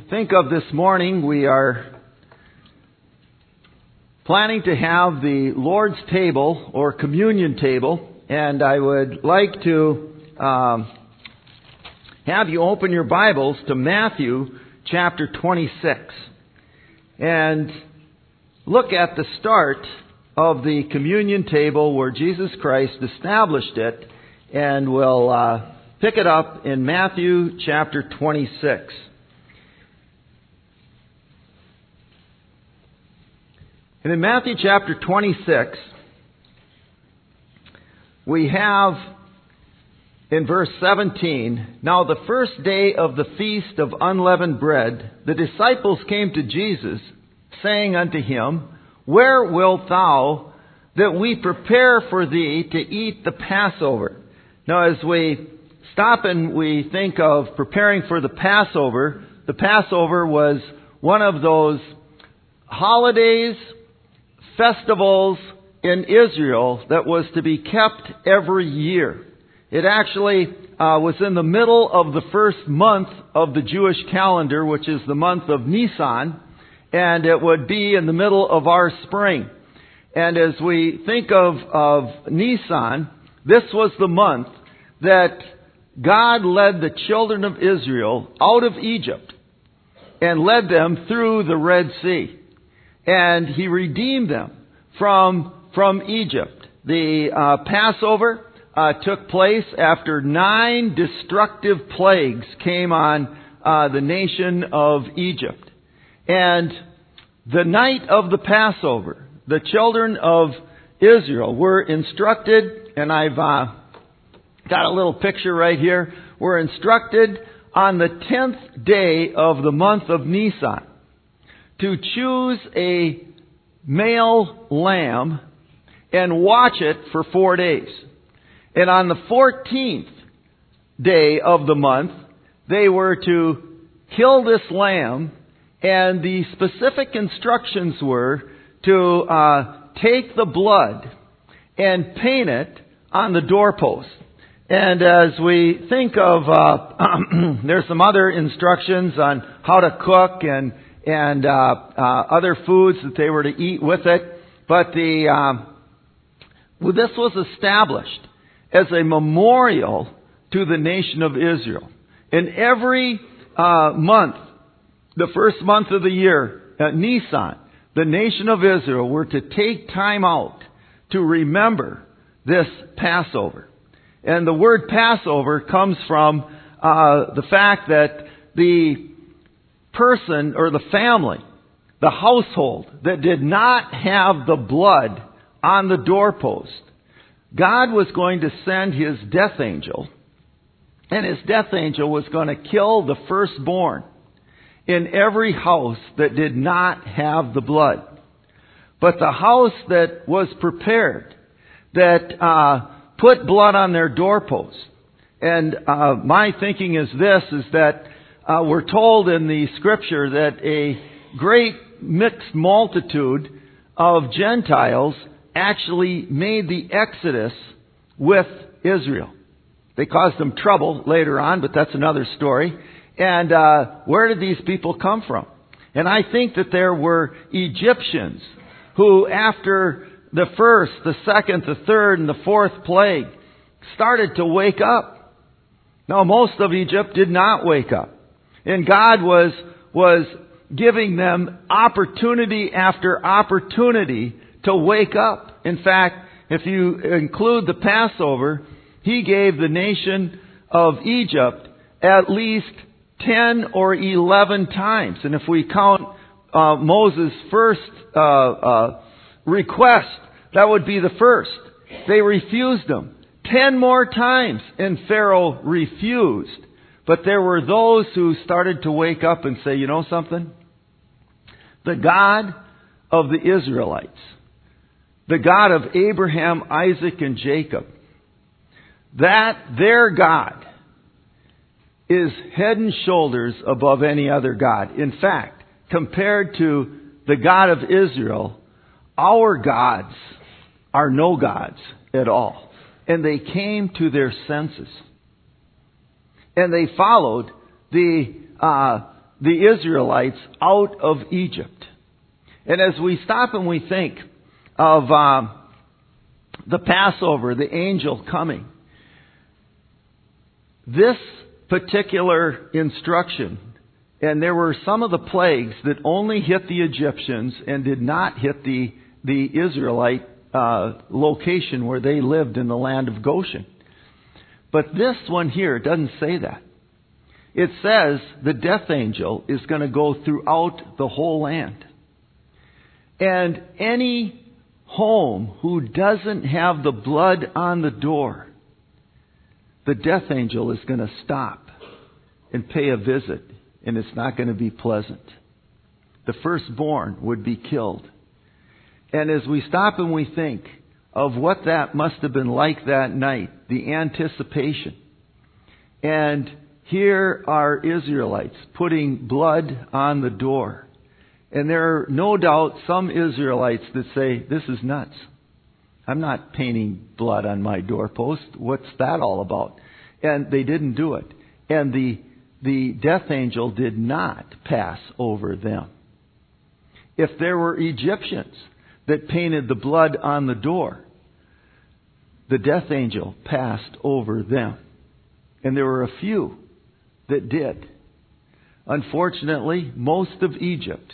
think of this morning, we are planning to have the Lord's table or communion table, and I would like to have you open your Bibles to Matthew chapter 26 and look at the start of the communion table where Jesus Christ established it, and we'll pick it up in Matthew chapter 26. And in Matthew chapter 26, we have in verse 17, "Now the first day of the feast of unleavened bread, the disciples came to Jesus, saying unto him, Where wilt thou that we prepare for thee to eat the Passover?" Now as we stop and we think of preparing for the Passover was one of those holidays, festivals in Israel that was to be kept every year. It actually was in the middle of the first month of the Jewish calendar, which is the month of Nisan, and it would be in the middle of our spring. And as we think of Nisan, this was the month that God led the children of Israel out of Egypt and led them through the Red Sea. And He redeemed them from Egypt. The Passover took place after 9 destructive plagues came on the nation of Egypt. And the night of the Passover, the children of Israel were instructed, and I've got a little picture right here, were instructed on the 10th day of the month of Nisan to choose a male lamb and watch it for 4 days. And on the 14th day of the month, they were to kill this lamb, and the specific instructions were to take the blood and paint it on the doorpost. And as we think of, there's some other instructions on how to cook and other foods that they were to eat with it. But this was established as a memorial to the nation of Israel. In every month, the first month of the year, Nisan, the nation of Israel were to take time out to remember this Passover. And the word Passover comes from the fact that the person or the family, the household that did not have the blood on the doorpost, God was going to send His death angel, and His death angel was going to kill the firstborn in every house that did not have the blood. But the house that was prepared, that put blood on their doorpost, and my thinking is that we're told in the Scripture that a great mixed multitude of Gentiles actually made the exodus with Israel. They caused them trouble later on, but that's another story. And where did these people come from? And I think that there were Egyptians who, after the first, the second, the third, and the fourth plague, started to wake up. Now, most of Egypt did not wake up. And God was giving them opportunity after opportunity to wake up. In fact, if you include the Passover, He gave the nation of Egypt at least 10 or 11 times. And if we count Moses' first request, that would be the first. They refused Him 10 more times, and Pharaoh refused. But there were those who started to wake up and say, you know something? The God of the Israelites, the God of Abraham, Isaac, and Jacob, that their God is head and shoulders above any other God. In fact, compared to the God of Israel, our gods are no gods at all. And they came to their senses. And they followed the the Israelites out of Egypt. And as we stop and we think of the Passover, the angel coming, this particular instruction, and there were some of the plagues that only hit the Egyptians and did not hit the Israelite location where they lived in the land of Goshen. But this one here doesn't say that. It says the death angel is going to go throughout the whole land. And any home who doesn't have the blood on the door, the death angel is going to stop and pay a visit, and it's not going to be pleasant. The firstborn would be killed. And as we stop and we think of what that must have been like that night, the anticipation. And here are Israelites putting blood on the door. And there are no doubt some Israelites that say, this is nuts. I'm not painting blood on my doorpost. What's that all about? And they didn't do it. And the death angel did not pass over them. If there were Egyptians that painted the blood on the door, the death angel passed over them. And there were a few that did. Unfortunately, most of Egypt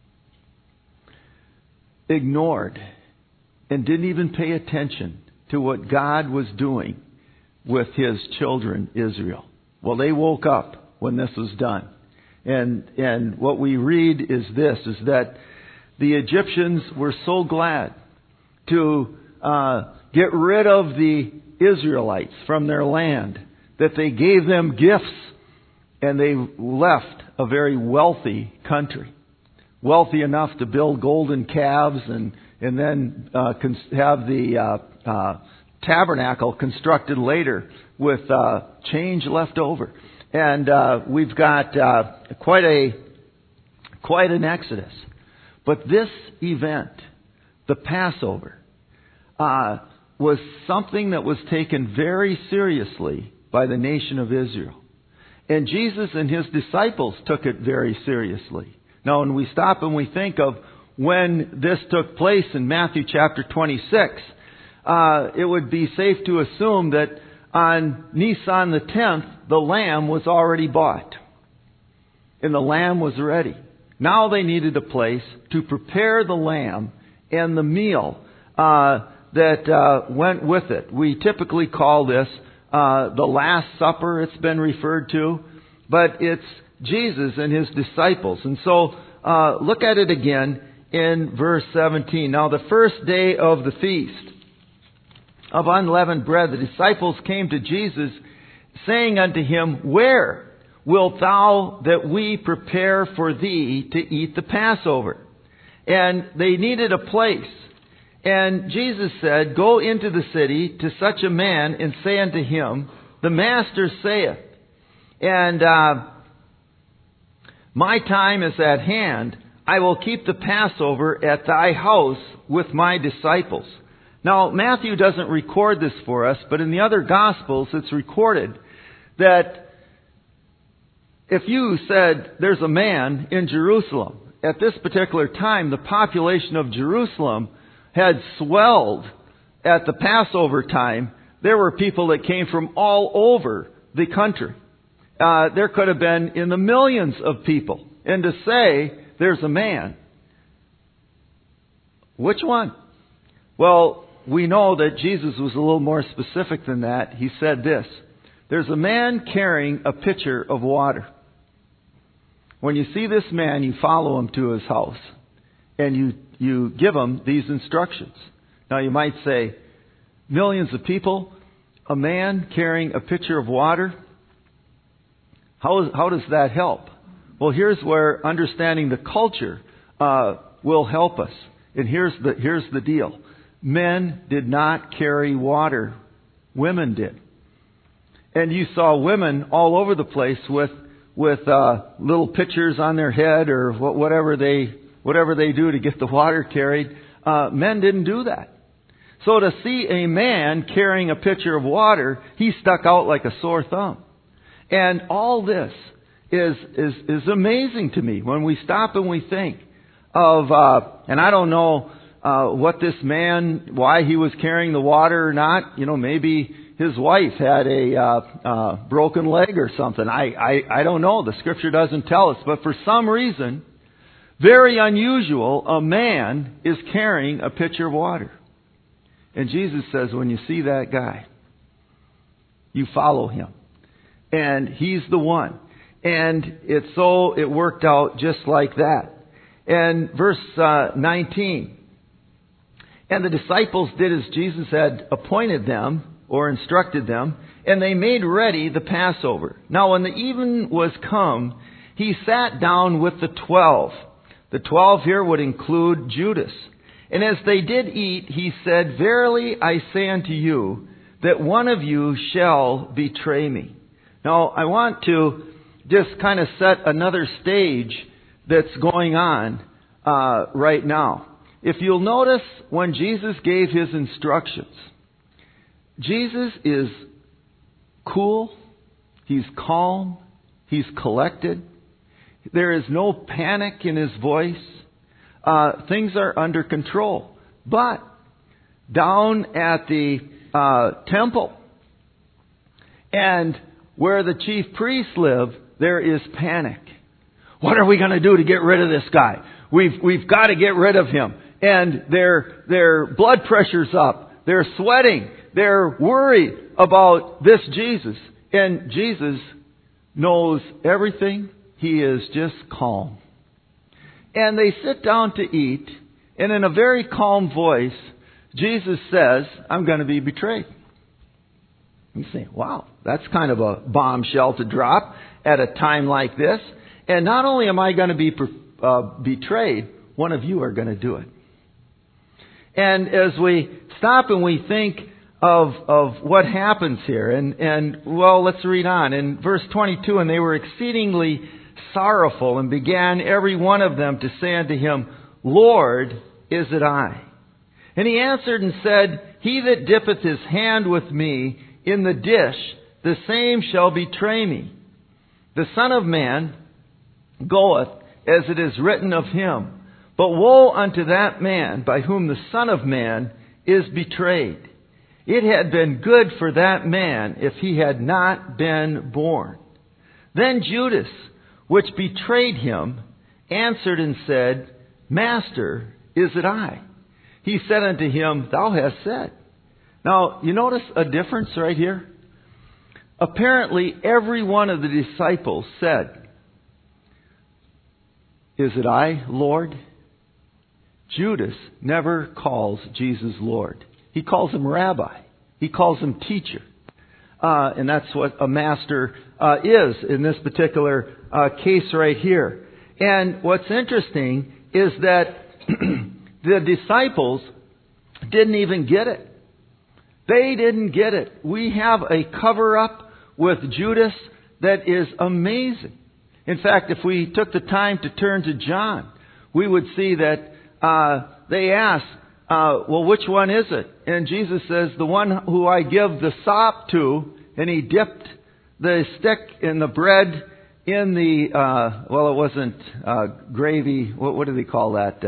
ignored and didn't even pay attention to what God was doing with His children, Israel. Well, they woke up when this was done. And what we read is this, is that the Egyptians were so glad to get rid of the Israelites from their land that they gave them gifts, and they left a very wealthy country. Wealthy enough to build golden calves and then have the tabernacle constructed later with change left over. And we've got quite an exodus. But this event, the Passover, was something that was taken very seriously by the nation of Israel. And Jesus and His disciples took it very seriously. Now, when we stop and we think of when this took place in Matthew chapter 26, it would be safe to assume that on Nisan the 10th, the lamb was already bought. And the lamb was ready. Now they needed a place to prepare the lamb and the meal that went with it. We typically call this the Last Supper, it's been referred to. But it's Jesus and His disciples. And so look at it again in verse 17. Now the first day of the feast of unleavened bread, the disciples came to Jesus, saying unto Him, Where wilt thou that we prepare for thee to eat the Passover? And they needed a place. And Jesus said, Go into the city to such a man and say unto him, The Master saith, and my time is at hand. I will keep the Passover at thy house with my disciples. Now, Matthew doesn't record this for us, but in the other Gospels it's recorded that if you said there's a man in Jerusalem, at this particular time the population of Jerusalem had swelled at the Passover time. There were people that came from all over the country. There could have been in the millions of people. And to say there's a man, which one? Well, we know that Jesus was a little more specific than that. He said this, There's a man carrying a pitcher of water. When you see this man, you follow him to his house. And you give him these instructions. Now you might say, millions of people, a man carrying a pitcher of water? How does that help? Well, here's where understanding the culture will help us. And here's the deal. Men did not carry water. Women did. And you saw women all over the place with little pitchers on their head or whatever they do to get the water carried. Men didn't do that. So to see a man carrying a pitcher of water, he stuck out like a sore thumb. And all this is amazing to me when we stop and we think of, and I don't know what this man, why he was carrying the water or not. Maybe his wife had a broken leg or something. I don't know. The Scripture doesn't tell us. But for some reason, very unusual, a man is carrying a pitcher of water. And Jesus says, when you see that guy, you follow him. And he's the one. And it worked out just like that. And verse 19. And the disciples did as Jesus had appointed them, or instructed them, and they made ready the Passover. Now when the even was come, he sat down with the 12. The 12 here would include Judas. And as they did eat, he said, Verily I say unto you, that one of you shall betray me. Now I want to just kind of set another stage that's going on right now. If you'll notice, when Jesus gave his instructions, Jesus is cool, he's calm, he's collected. There is no panic in his voice. Things are under control. But down at the temple and where the chief priests live, there is panic. What are we going to do to get rid of this guy? We've got to get rid of him. And their blood pressure's up. They're sweating. They're worried about this Jesus. And Jesus knows everything. He is just calm. And they sit down to eat. And in a very calm voice, Jesus says, I'm going to be betrayed. You say, wow, that's kind of a bombshell to drop at a time like this. And not only am I going to be betrayed, one of you are going to do it. And as we stop and we think of what happens here, and well, let's read on. In verse 22, and they were exceedingly sorrowful, and began every one of them to say unto him, Lord, is it I? And he answered and said, He that dippeth his hand with me in the dish, the same shall betray me. The Son of Man goeth as it is written of him. But woe unto that man by whom the Son of Man is betrayed. It had been good for that man if he had not been born. Then Judas, which betrayed him, answered and said, Master, is it I? He said unto him, Thou hast said. Now, you notice a difference right here? Apparently, every one of the disciples said, Is it I, Lord? Judas never calls Jesus Lord. He calls him Rabbi. He calls him teacher. And that's what a master is in this particular case right here. And what's interesting is that the disciples didn't even get it. They didn't get it. We have a cover-up with Judas that is amazing. In fact, if we took the time to turn to John, we would see that they ask, well, which one is it? And Jesus says, the one who I give the sop to, and he dipped the stick in the bread in the, well, it wasn't gravy. What do they call that?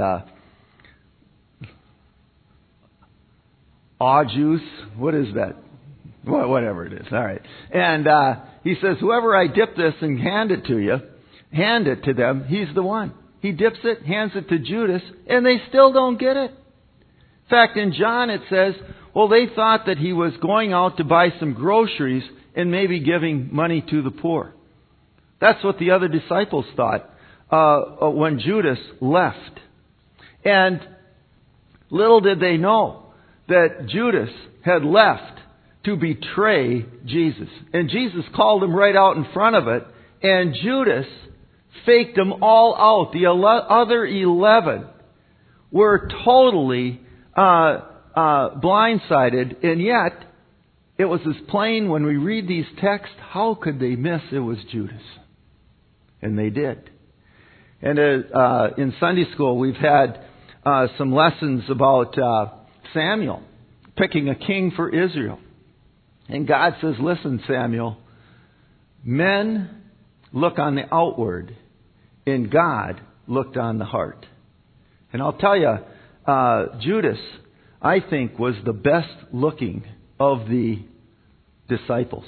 Aw juice? What is that? Well, whatever it is. All right. And he says, whoever I dip this and hand it to you, hand it to them, he's the one. He dips it, hands it to Judas, and they still don't get it. In fact, in John it says, well, they thought that he was going out to buy some groceries and maybe giving money to the poor. That's what the other disciples thought when Judas left. And little did they know that Judas had left to betray Jesus. And Jesus called him right out in front of it. And Judas faked them all out. The other 11 were totally blindsided. And yet, it was as plain when we read these texts, how could they miss it was Judas? And they did. And in Sunday school, we've had some lessons about Samuel picking a king for Israel. And God says, listen, Samuel, men look on the outward, and God looked on the heart. And I'll tell you, Judas, I think, was the best looking of the disciples.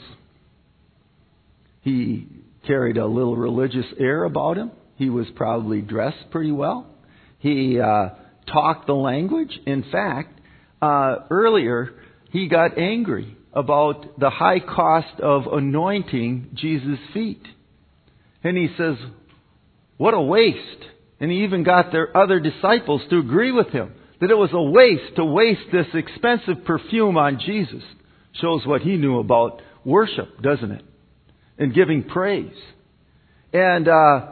He carried a little religious air about him. He was probably dressed pretty well. He talked the language. In fact, earlier he got angry about the high cost of anointing Jesus' feet. And he says, what a waste. And he even got their other disciples to agree with him that it was a waste to waste this expensive perfume on Jesus. Shows what he knew about worship, doesn't it? And giving praise. And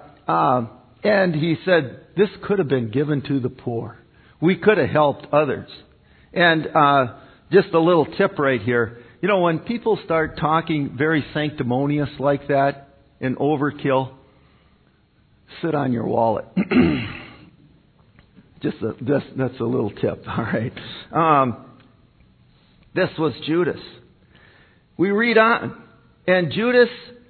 he said, this could have been given to the poor. We could have helped others. And just a little tip right here. You know, when people start talking very sanctimonious like that in overkill, sit on your wallet. That's a little tip, all right. This was Judas. We read on, and Judas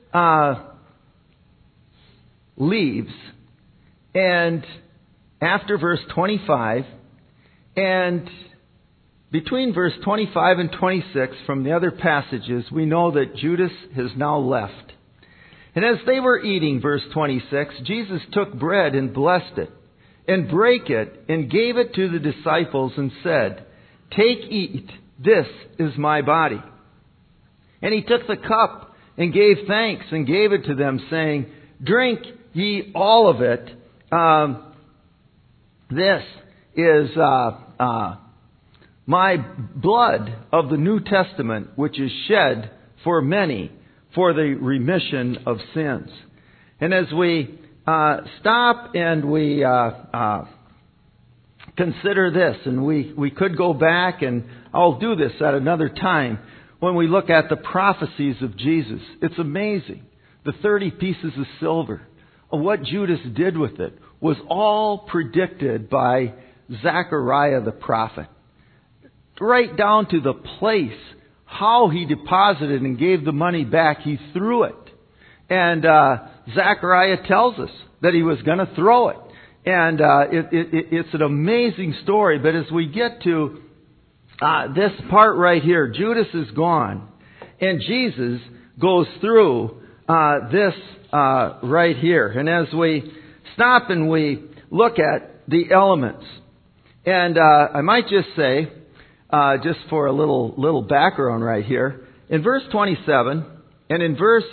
leaves, and after verse 25, and between verse 25 and 26 from the other passages, we know that Judas has now left. And as they were eating, verse 26, Jesus took bread and blessed it, and brake it, and gave it to the disciples, and said, take, eat, this is my body. And he took the cup, and gave thanks, and gave it to them, saying, drink ye all of it. This is my blood of the New Testament, which is shed for many for the remission of sins. And as we stop and we consider this, and we could go back, and I'll do this at another time, when we look at the prophecies of Jesus. It's amazing. The 30 pieces of silver, what Judas did with it, was all predicted by Zechariah the prophet. Right down to the place, how he deposited and gave the money back, he threw it. And Zechariah tells us that he was going to throw it. And it's an amazing story. But as we get to this part right here, Judas is gone. And Jesus goes through this right here. And as we stop and we look at the elements, and I might just say, just for a little background right here, in verse 27 and in verse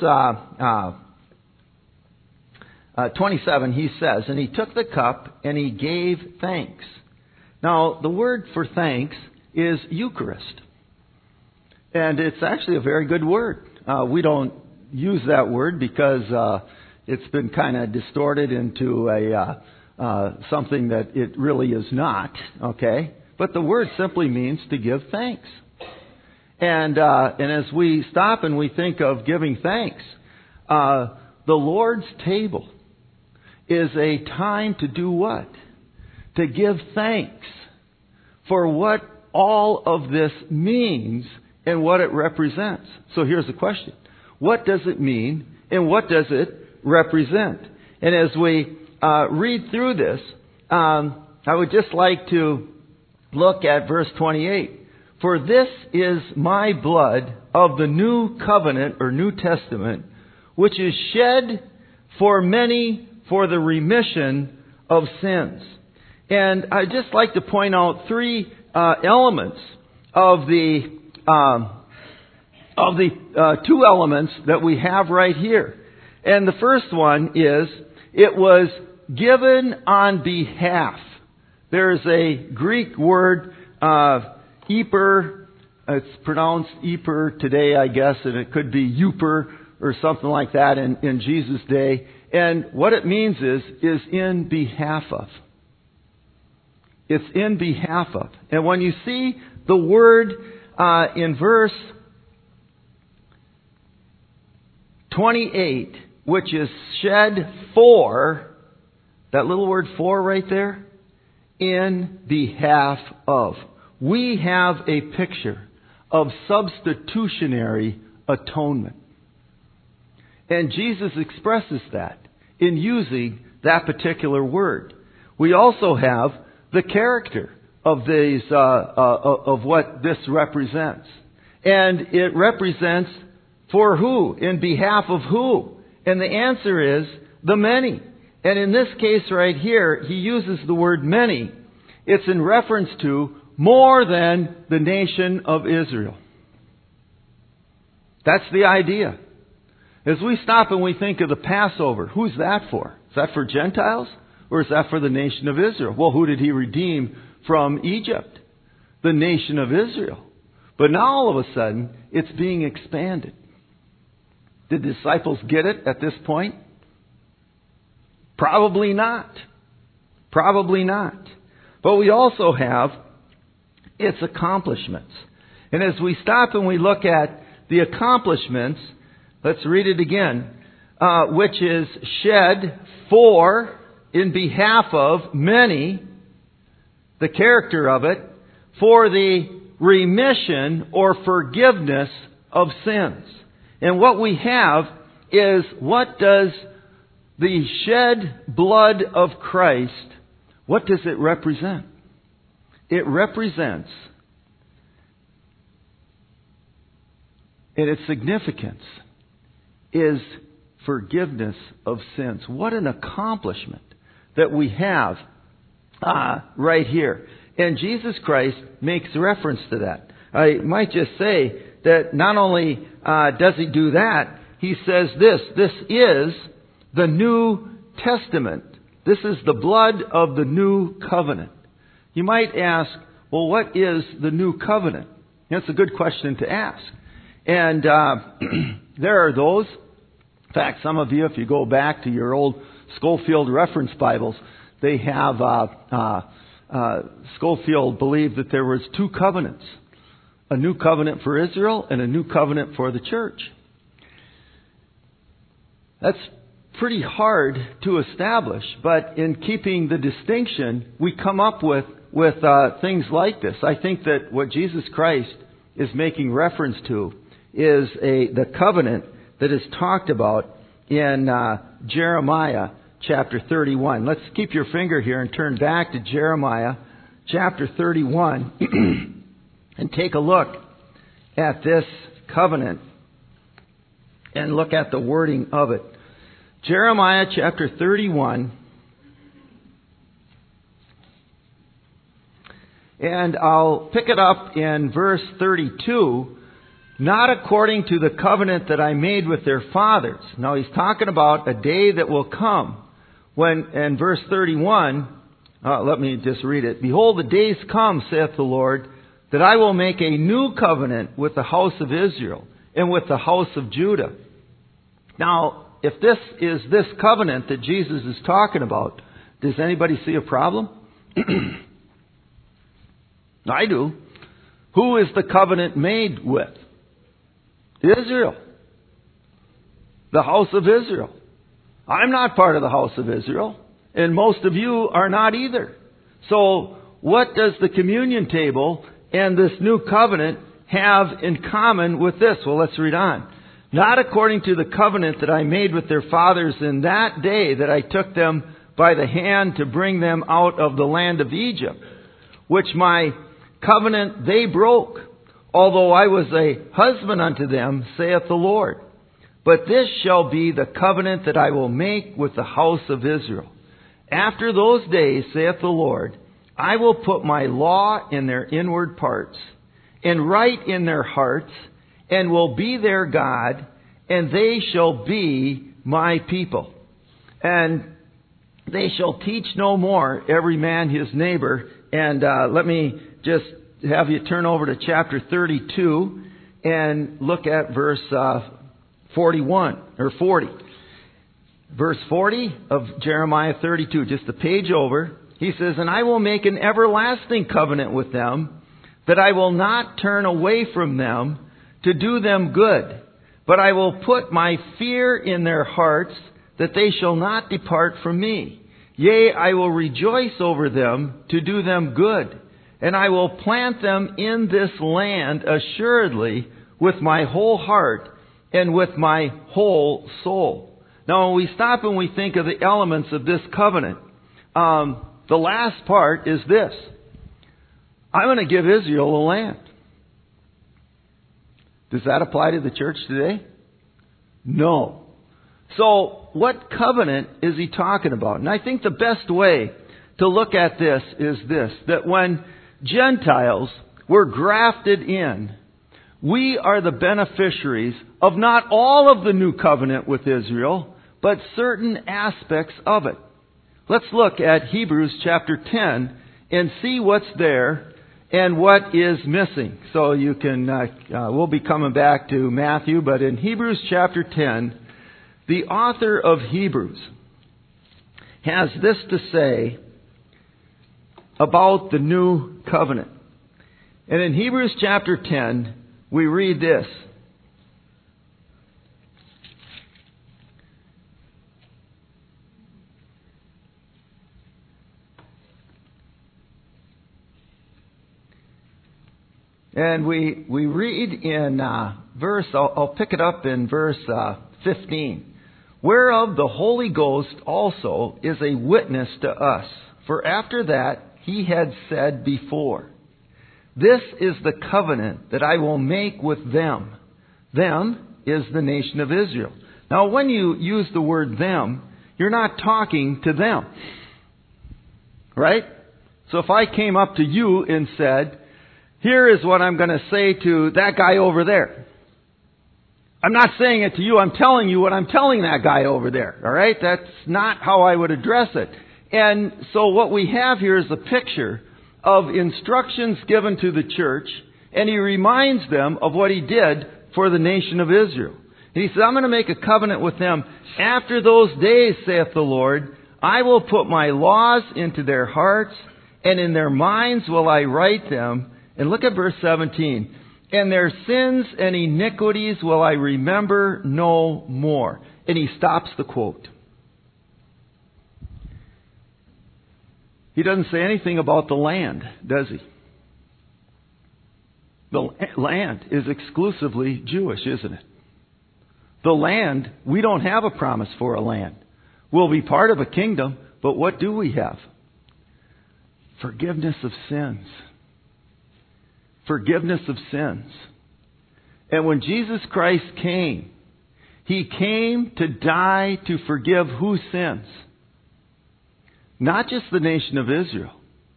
27, he says, and he took the cup and he gave thanks. Now, the word for thanks is Eucharist. And it's actually a very good word. We don't use that word because it's been kind of distorted into something that it really is not. Okay? But the word simply means to give thanks. And as we stop and we think of giving thanks, the Lord's table is a time to do what? To give thanks for what all of this means and what it represents. So here's the question. What does it mean and what does it represent? And as we read through this, I would just like to look at verse 28. For this is my blood of the new covenant or New Testament, which is shed for many for the remission of sins. And I'd just like to point out three elements of the two elements that we have right here. And the first one is, it was given on behalf. There's a Greek word, eper. It's pronounced eper today, I guess, and it could be euper or something like that in Jesus' day. And what it means is in behalf of. It's in behalf of. And when you see the word in verse 28, which is shed for, that little word for right there, in behalf of. We have a picture of substitutionary atonement. And Jesus expresses that in using that particular word. We also have the character of these, of what this represents. And it represents for who? In behalf of who? And the answer is the many. And in this case right here, he uses the word many. It's in reference to more than the nation of Israel. That's the idea. As we stop and we think of the Passover, who's that for? Is that for Gentiles? Or is that for the nation of Israel? Well, who did he redeem from Egypt? The nation of Israel. But now all of a sudden, it's being expanded. Did the disciples get it at this point? Probably not. Probably not. But we also have its accomplishments. And as we stop and we look at the accomplishments, let's read it again, which is shed for, in behalf of many, the character of it, for the remission or forgiveness of sins. And what we have is, what does the shed blood of Christ, what does it represent? It represents, and its significance is forgiveness of sins. What an accomplishment that we have right here. And Jesus Christ makes reference to that. I might just say that not only does he do that, he says this is the New Testament. This is the blood of the New Covenant. You might ask, well, what is the New Covenant? That's a good question to ask. And there are those. In fact, some of you, if you go back to your old Schofield reference Bibles, they have Schofield believed that there was two covenants. A new covenant for Israel and a new covenant for the church. That's pretty hard to establish, but in keeping the distinction, we come up with things like this. I think that what Jesus Christ is making reference to is the covenant that is talked about in Jeremiah chapter 31. Let's keep your finger here and turn back to Jeremiah chapter 31 and take a look at this covenant and look at the wording of it. Jeremiah chapter 31. And I'll pick it up in verse 32. Not according to the covenant that I made with their fathers. Now he's talking about a day that will come when, in verse 31, let me just read it. Behold, the days come, saith the Lord, that I will make a new covenant with the house of Israel and with the house of Judah. Now, if this is this covenant that Jesus is talking about, does anybody see a problem? I do. Who is the covenant made with? Israel. The house of Israel. I'm not part of the house of Israel, and most of you are not either. So, what does the communion table and this new covenant have in common with this? Well, let's read on. Not according to the covenant that I made with their fathers in that day that I took them by the hand to bring them out of the land of Egypt, which my covenant they broke, although I was a husband unto them, saith the Lord. But this shall be the covenant that I will make with the house of Israel. After those days, saith the Lord, I will put my law in their inward parts, and write in their hearts, and will be their God, and they shall be my people. And they shall teach no more every man his neighbor. And let me just have you turn over to chapter 32 and look at verse 41 or 40. Verse 40 of Jeremiah 32, just a page over. He says, And I will make an everlasting covenant with them, that I will not turn away from them to do them good, but I will put my fear in their hearts, that they shall not depart from me. Yea, I will rejoice over them to do them good, and I will plant them in this land assuredly with my whole heart, and with my whole soul. Now, when we stop and we think of the elements of this covenant, the last part is this. I'm going to give Israel a land. Does that apply to the church today? No. So, what covenant is he talking about? And I think the best way to look at this is this, that when Gentiles were grafted in, we are the beneficiaries of not all of the new covenant with Israel, but certain aspects of it. Let's look at Hebrews chapter 10 and see what's there and what is missing. So you can, we'll be coming back to Matthew, but in Hebrews chapter 10, the author of Hebrews has this to say about the new covenant. And in Hebrews chapter 10, we read this. And we read in verse, I'll pick it up in verse 15. Whereof the Holy Ghost also is a witness to us. For after that he had said before, this is the covenant that I will make with them. Them is the nation of Israel. Now when you use the word them, you're not talking to them. Right? So if I came up to you and said, here is what I'm going to say to that guy over there. I'm not saying it to you. I'm telling you what I'm telling that guy over there. All right? That's not how I would address it. And so what we have here is a picture of instructions given to the church, and he reminds them of what he did for the nation of Israel. And he says, I'm going to make a covenant with them. After those days, saith the Lord, I will put my laws into their hearts, and in their minds will I write them. And look at verse 17. And their sins and iniquities will I remember no more. And he stops the quote. He doesn't say anything about the land, does he? The land is exclusively Jewish, isn't it? The land, we don't have a promise for a land. We'll be part of a kingdom, but what do we have? Forgiveness of sins. Forgiveness of sins. And when Jesus Christ came, He came to die to forgive whose sins? Not just the nation of Israel,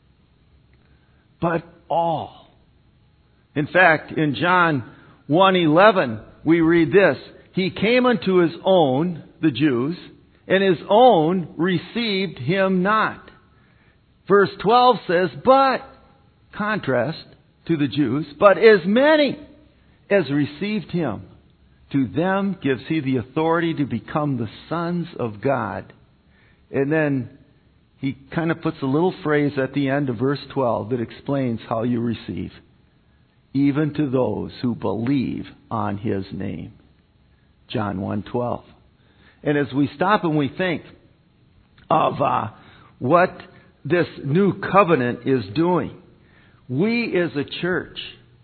but all. In fact, in John 1:11, we read this. He came unto His own, the Jews, and His own received Him not. Verse 12 says, but, contrast to the Jews, but as many as received Him, to them gives He the authority to become the sons of God. And then He kind of puts a little phrase at the end of verse 12 that explains how you receive. Even to those who believe on His name. John 1:12. And as we stop and we think of what this new covenant is doing, we as a church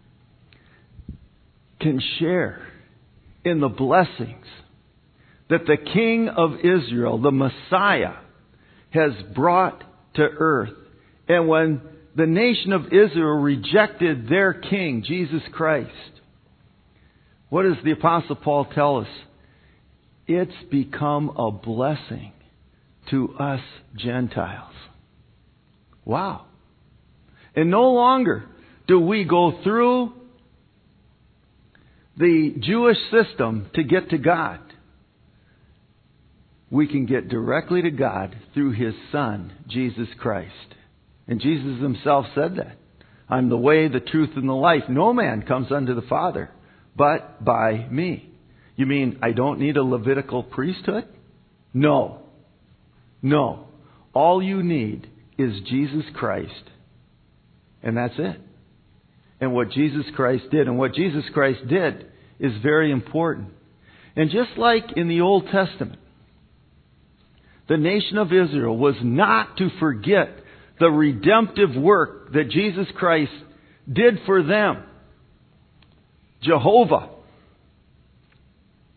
can share in the blessings that the King of Israel, the Messiah, has brought to earth. And when the nation of Israel rejected their King, Jesus Christ, what does the Apostle Paul tell us? It's become a blessing to us Gentiles. Wow. And no longer do we go through the Jewish system to get to God. We can get directly to God through His Son, Jesus Christ. And Jesus Himself said that. I'm the way, the truth, and the life. No man comes unto the Father but by me. You mean I don't need a Levitical priesthood? No. No. All you need is Jesus Christ. And that's it. And what Jesus Christ did. And what Jesus Christ did is very important. And just like in the Old Testament, the nation of Israel was not to forget the redemptive work that Jesus Christ did for them. Jehovah.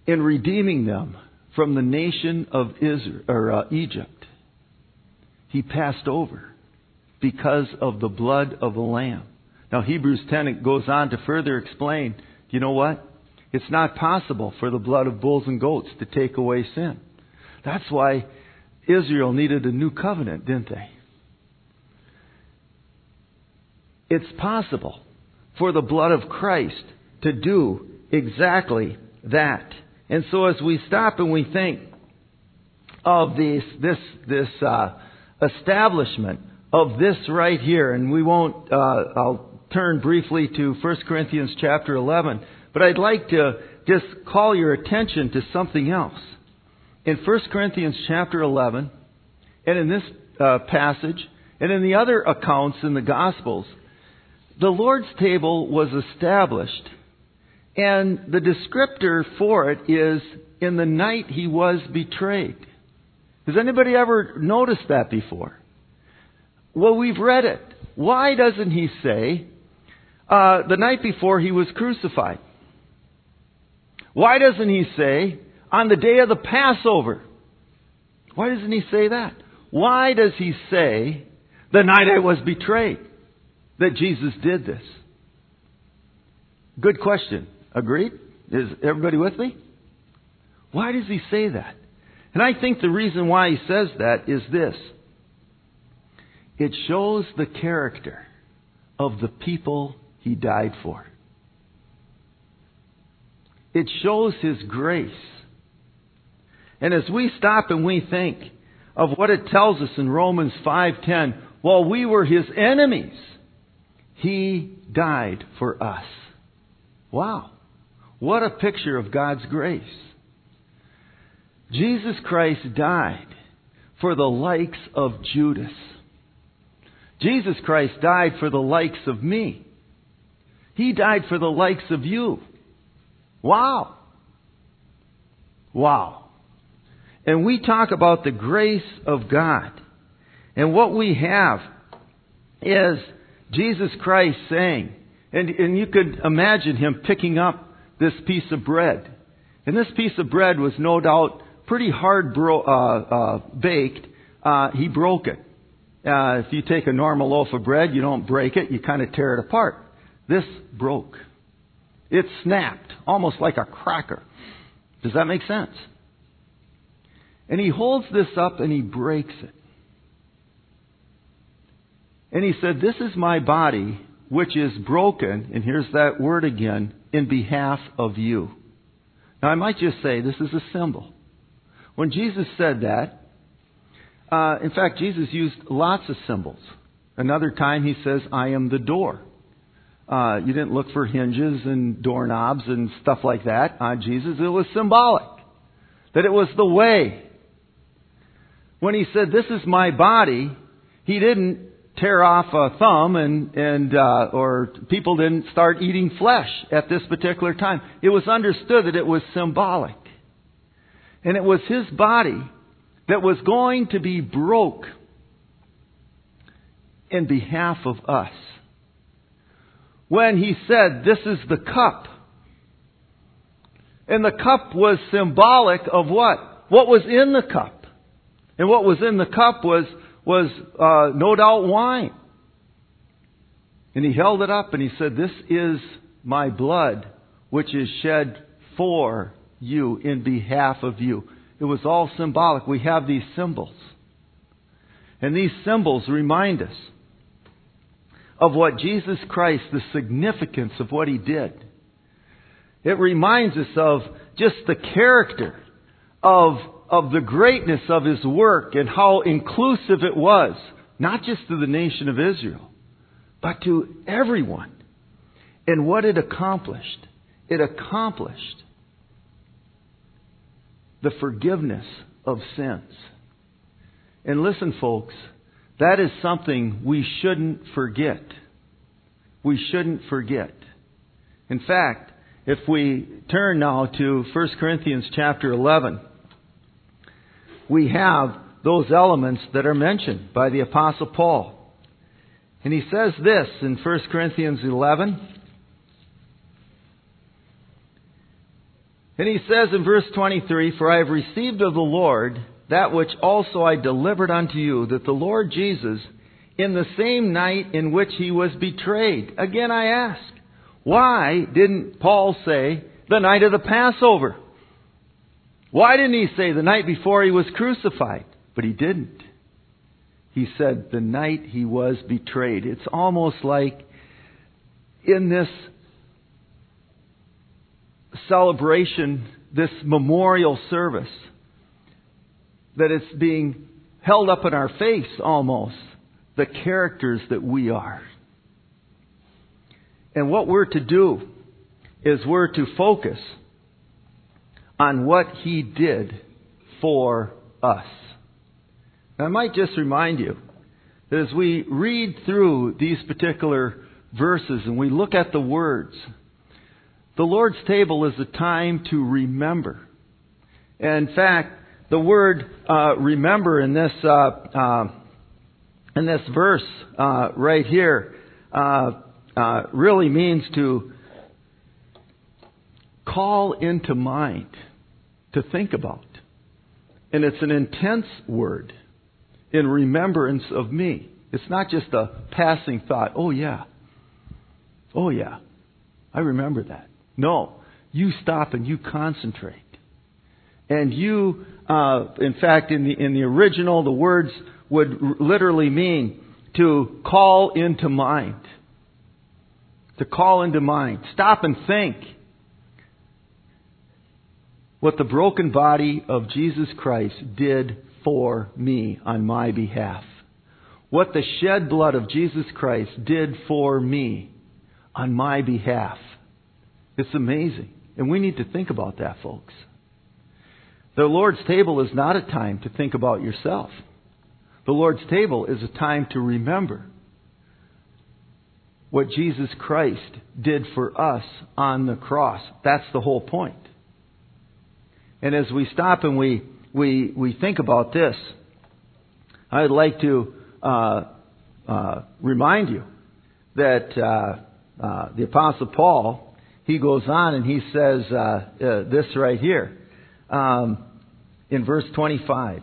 in redeeming them from the nation of Egypt. He passed over because of the blood of the Lamb. Now, Hebrews 10 it goes on to further explain, you know what? It's not possible for the blood of bulls and goats to take away sin. That's why Israel needed a new covenant, didn't they? It's possible for the blood of Christ to do exactly that. And so as we stop and we think of this establishment of this right here, and we won't, I'll turn briefly to 1 Corinthians chapter 11, but I'd like to just call your attention to something else. In 1 Corinthians chapter 11, and in this passage, and in the other accounts in the Gospels, the Lord's table was established, and the descriptor for it is in the night He was betrayed. Has anybody ever noticed that before? Well, we've read it. Why doesn't He say the night before He was crucified? Why doesn't He say on the day of the Passover? Why doesn't He say that? Why does He say the night I was betrayed that Jesus did this? Good question. Agreed? Is everybody with me? Why does He say that? And I think the reason why He says that is this. It shows the character of the people He died for. It shows His grace. And as we stop and we think of what it tells us in Romans 5:10, while we were His enemies, He died for us. Wow. What a picture of God's grace. Jesus Christ died for the likes of Judas. Jesus Christ died for the likes of me. He died for the likes of you. Wow. Wow. And we talk about the grace of God. And what we have is Jesus Christ saying, and you could imagine Him picking up this piece of bread. And this piece of bread was no doubt pretty hard baked. He broke it. If you take a normal loaf of bread, you don't break it, you kind of tear it apart. This broke. It snapped, almost like a cracker. Does that make sense? And He holds this up and He breaks it. And He said, this is my body, which is broken, and here's that word again, in behalf of you. Now I might just say, this is a symbol. When Jesus said that, in fact, Jesus used lots of symbols. Another time He says, I am the door. You didn't look for hinges and doorknobs and stuff like that on Jesus. It was symbolic. That it was the way. When He said, this is my body, He didn't tear off a thumb or people didn't start eating flesh at this particular time. It was understood that it was symbolic. And it was His body that was going to be broke in behalf of us. When He said, this is the cup. And the cup was symbolic of what? What was in the cup? And what was in the cup was no doubt wine. And He held it up and He said, this is my blood, which is shed for you, in behalf of you. It was all symbolic. We have these symbols. And these symbols remind us of what Jesus Christ, the significance of what He did. It reminds us of just the character of the greatness of His work and how inclusive it was, not just to the nation of Israel, but to everyone. And what it accomplished. It accomplished the forgiveness of sins. And listen, folks, that is something we shouldn't forget. We shouldn't forget. In fact, if we turn now to 1 Corinthians chapter 11, we have those elements that are mentioned by the Apostle Paul. And he says this in 1 Corinthians 11. And he says in verse 23, "For I have received of the Lord that which also I delivered unto you, that the Lord Jesus, in the same night in which he was betrayed." Again I ask, why didn't Paul say the night of the Passover? Why didn't he say the night before he was crucified? But he didn't. He said the night he was betrayed. It's almost like in this celebration, this memorial service, that it's being held up in our face almost, the characters that we are. And what we're to do is we're to focus on what he did for us. And I might just remind you that as we read through these particular verses and we look at the words, the Lord's table is a time to remember. And in fact, the word remember in this verse right here really means to call into mind, to think about. And it's an intense word, in remembrance of me. It's not just a passing thought. Oh yeah, I remember that. No, you stop and you concentrate. And you, in fact, in the original, the words would literally mean to call into mind. To call into mind. Stop and think what the broken body of Jesus Christ did for me on my behalf. What the shed blood of Jesus Christ did for me on my behalf. It's amazing. And we need to think about that, folks. The Lord's table is not a time to think about yourself. The Lord's table is a time to remember what Jesus Christ did for us on the cross. That's the whole point. And as we stop and we think about this, I'd like to remind you that the Apostle Paul, he goes on and he says this right here in verse 25.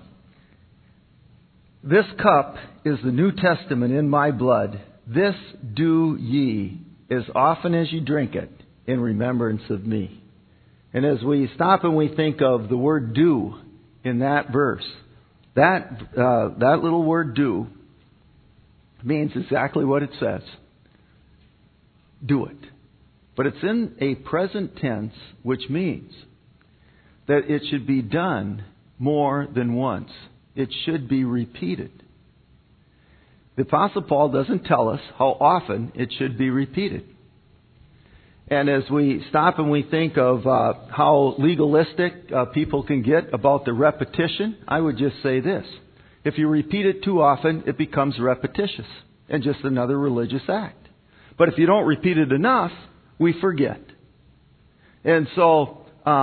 "This cup is the New Testament in my blood. This do ye as often as you drink it in remembrance of me." And as we stop and we think of the word "do" in that verse, that little word "do" means exactly what it says. Do it. But it's in a present tense, which means that it should be done more than once. It should be repeated. The Apostle Paul doesn't tell us how often it should be repeated. And as we stop and we think of how legalistic people can get about the repetition, I would just say this. If you repeat it too often, it becomes repetitious and just another religious act. But if you don't repeat it enough, we forget. And so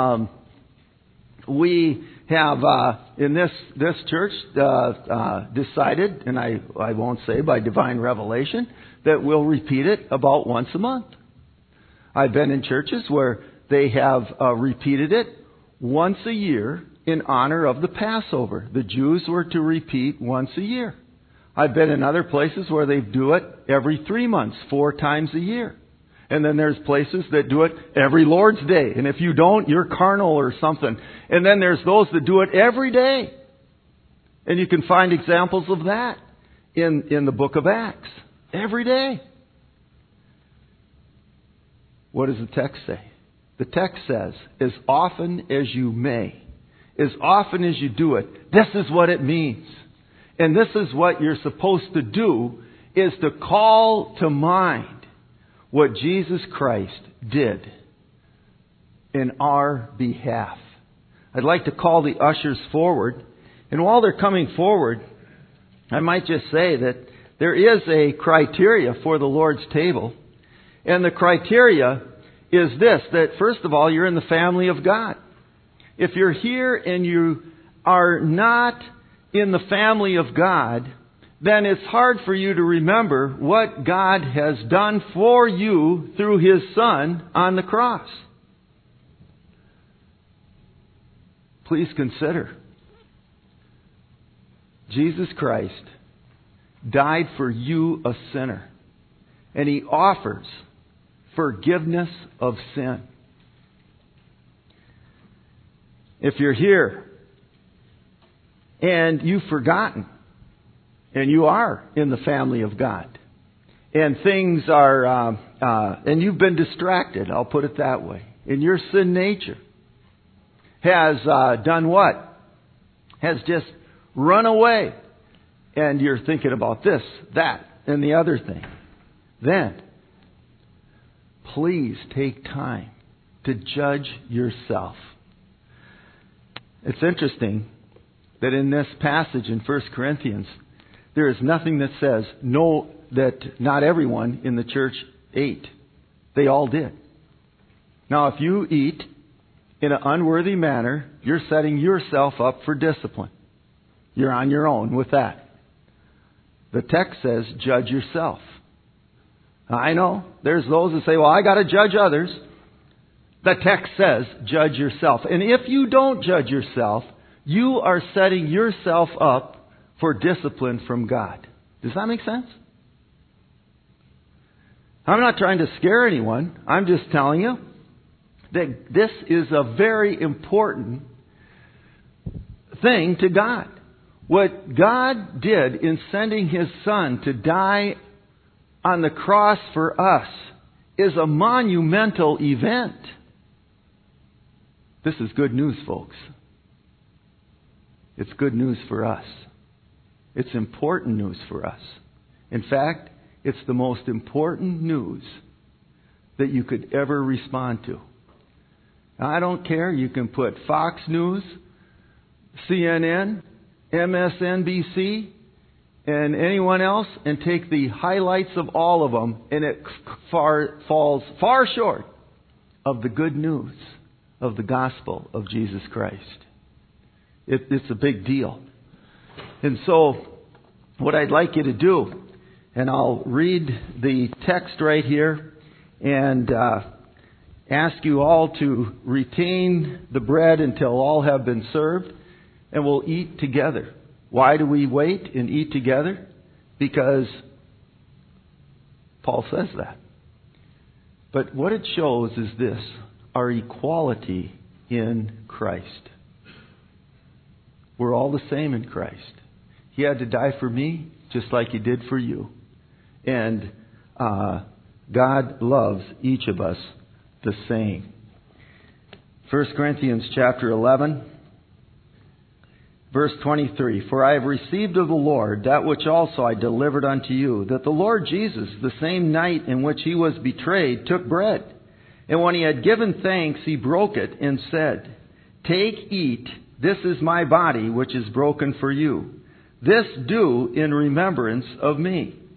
we have in this church decided, and I won't say by divine revelation, that we'll repeat it about once a month. I've been in churches where they have repeated it once a year in honor of the Passover. The Jews were to repeat once a year. I've been in other places where they do it every 3 months, 4 times a year. And then there's places that do it every Lord's Day. And if you don't, you're carnal or something. And then there's those that do it every day. And you can find examples of that in the book of Acts. Every day. What does the text say? The text says, as often as you may, as often as you do it, this is what it means. And this is what you're supposed to do, is to call to mind what Jesus Christ did in our behalf. I'd like to call the ushers forward. And while they're coming forward, I might just say that there is a criteria for the Lord's table. And the criteria is this, that first of all, you're in the family of God. If you're here and you are not in the family of God, then it's hard for you to remember what God has done for you through His Son on the cross. please consider. Jesus Christ died for you, a sinner, and He offers forgiveness of sin. If you're here and you've forgotten, and you are in the family of God, and things are, and you've been distracted, I'll put it that way, and your sin nature has done what? Has just run away, and you're thinking about this, that, and the other thing. Then, please take time to judge yourself. It's interesting that in this passage in 1 Corinthians, there is nothing that says no, that not everyone in the church ate. They all did. Now, if you eat in an unworthy manner, you're setting yourself up for discipline. You're on your own with that. The text says, judge yourself. I know there's those that say, well, I got to judge others. The text says, judge yourself. And if you don't judge yourself, you are setting yourself up for discipline from God. Does that make sense? I'm not trying to scare anyone. I'm just telling you that this is a very important thing to God. What God did in sending His Son to die on the cross for us is a monumental event. This is good news, folks. It's good news for us. It's important news for us. In fact, it's the most important news that you could ever respond to. Now, I don't care. You can put Fox News, CNN, MSNBC, and anyone else and take the highlights of all of them, and it falls far short of the good news of the gospel of Jesus Christ. It's a big deal. And so, what I'd like you to do, and I'll read the text right here and ask you all to retain the bread until all have been served, and we'll eat together. Why do we wait and eat together? Because Paul says that. But what it shows is this, our equality in Christ. We're all the same in Christ. He had to die for me just like He did for you. And God loves each of us the same. 1 Corinthians chapter 11, verse 23. For I have received of the Lord that which also I delivered unto you, that the Lord Jesus, the same night in which He was betrayed, took bread. And when He had given thanks, He broke it and said, Take, eat, this is my body which is broken for you. This do in remembrance of me.